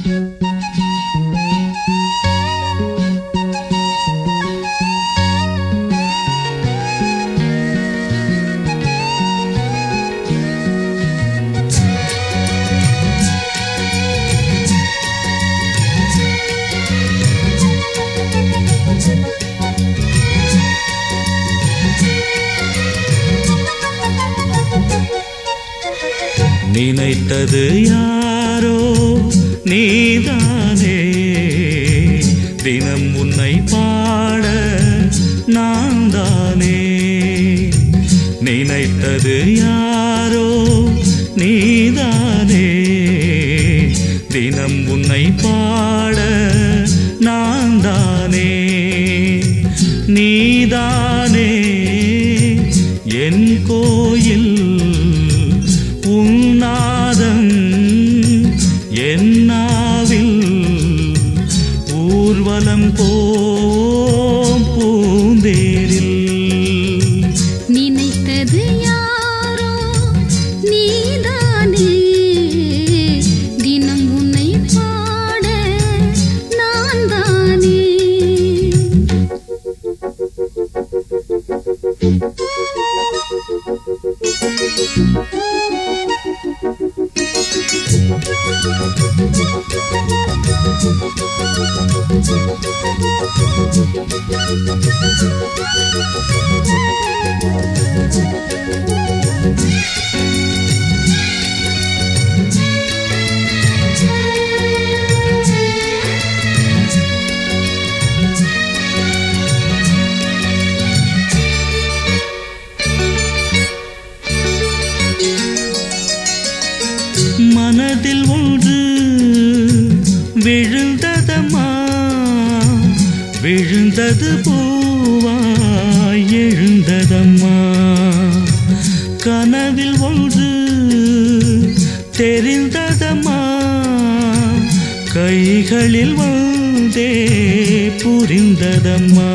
நினைத்தது யாரோ நீதானே, தினம் உன்னை பாட நான் தானே. நினைத்தது யாரோ நீதானே, தினம் உன்னை பாட நான் தானே. நீதானே என் கோயில் உன்னாதம் என்னாவில் ஊர்வலம் போம் பூந்தேரில். நினைத்தது யாரோ நீதானே, தினம் உன்னை பாட நான் தானே. மனதில் ஒன்று விழுந்ததம்மா, விழுந்தது பூவாய் எழுந்ததம்மா. கனவில் ஒன்று தெரிந்ததம்மா, கைகளில் வந்தே புரிந்ததம்மா.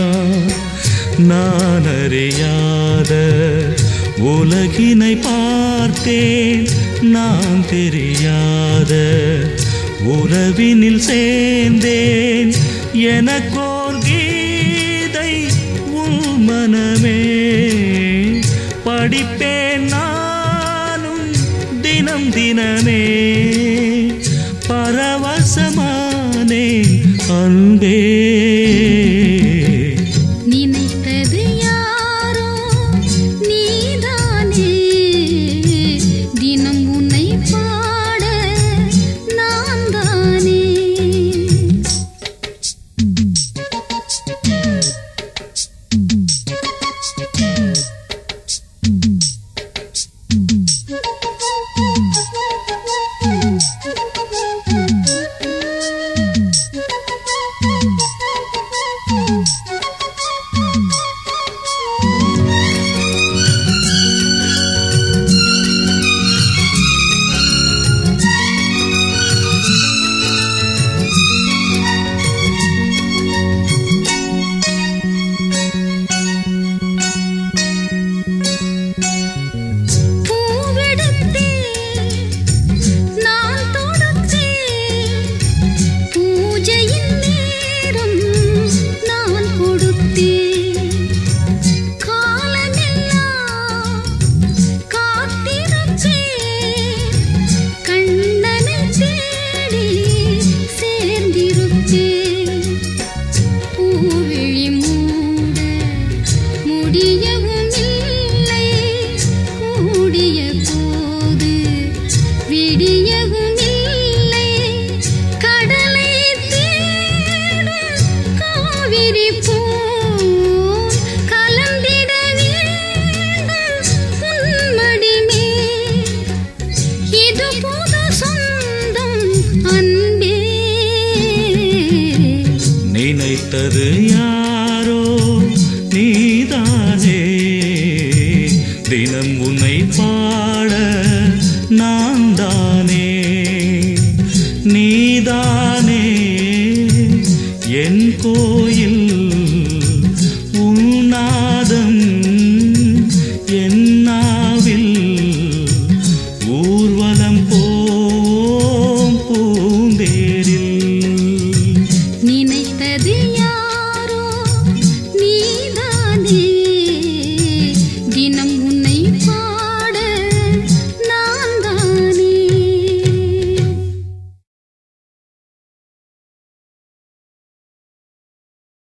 நான் அறியாத உலகினை பார்த்தேன், நான் தெரியாத உறவினில் சேர்ந்தேன். எனக்கோர் கீதை உன் மனமே, படிப்பேன் நானும் தினம் தினமே. பரவசமானேன் அன்பே. நினைத்தது யாரோ நீதானே, தினம் உன்னை பாட நான் தானே. நினைத்தது யாரோ நீதானே, தினம் உன்னை பாட நான் தானே. நீதானே என் கோயில்